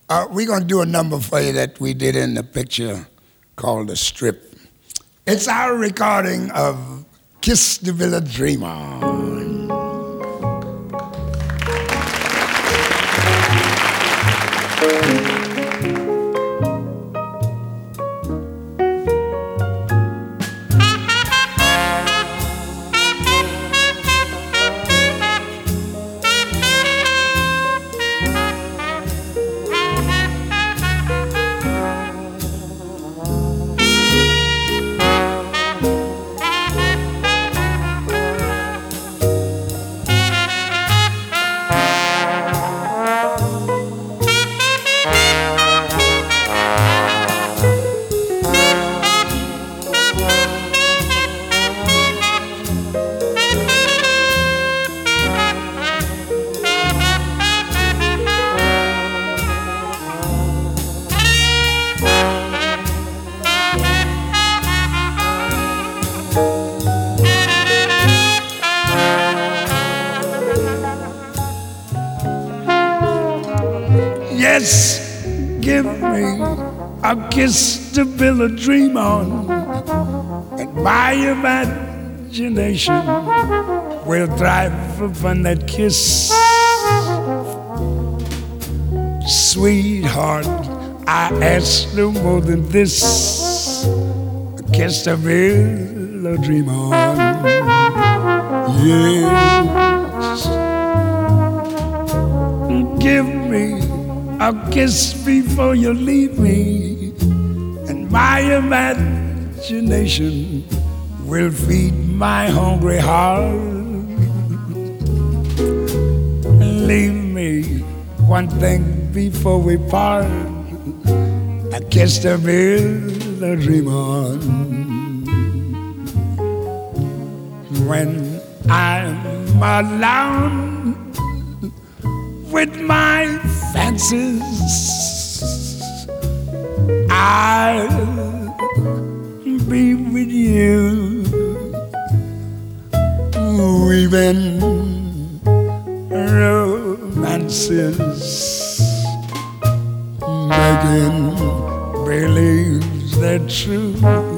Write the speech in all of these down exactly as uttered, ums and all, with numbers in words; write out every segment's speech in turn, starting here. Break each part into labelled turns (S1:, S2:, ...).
S1: Uh, we're going to do a number for you that we did in the picture called The Strip. It's our recording of Kiss the Villa Dream On. Yes, give me a kiss to build a dream on, and my imagination will thrive upon that kiss. Sweetheart, I ask no more than this, a kiss to build a dream on. Yes, give me a kiss before you leave me, and my imagination will feed my hungry heart. Leave me one thing before we part, a kiss to build a dream on. When I'm alone with my fancies, I'll be with you, weaving romances, making believe they're true.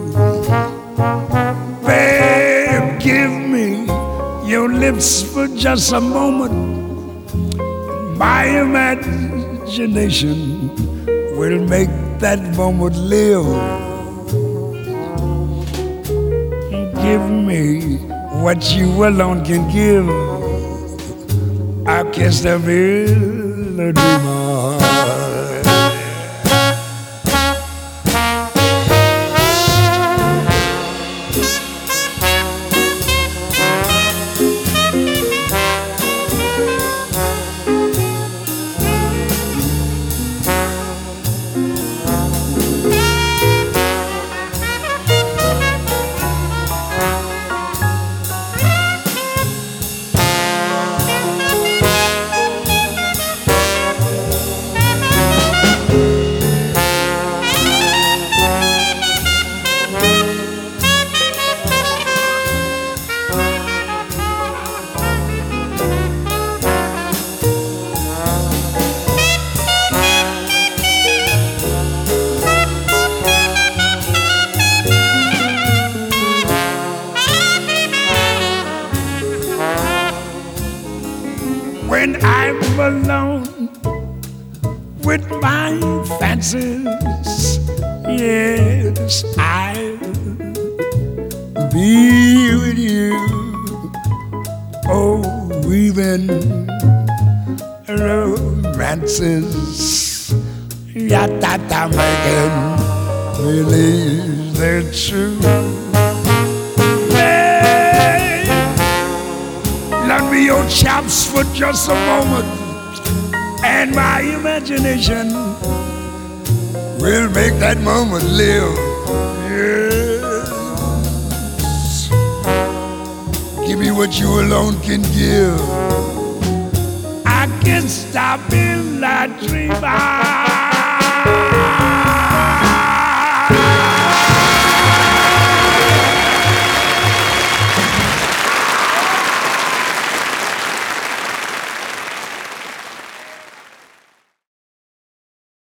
S1: Babe, give me your lips for just a moment. My imagination will make that moment live. Give me what you alone can give, I kiss the build a dream on. When I'm alone with my fancies, yes, I'll be with you. Oh, weaving romances, yata making believe they're true. Lend me your chops for just a moment, and my imagination will make that moment live. Yes, give me what you alone can give. I can't stop in that dream.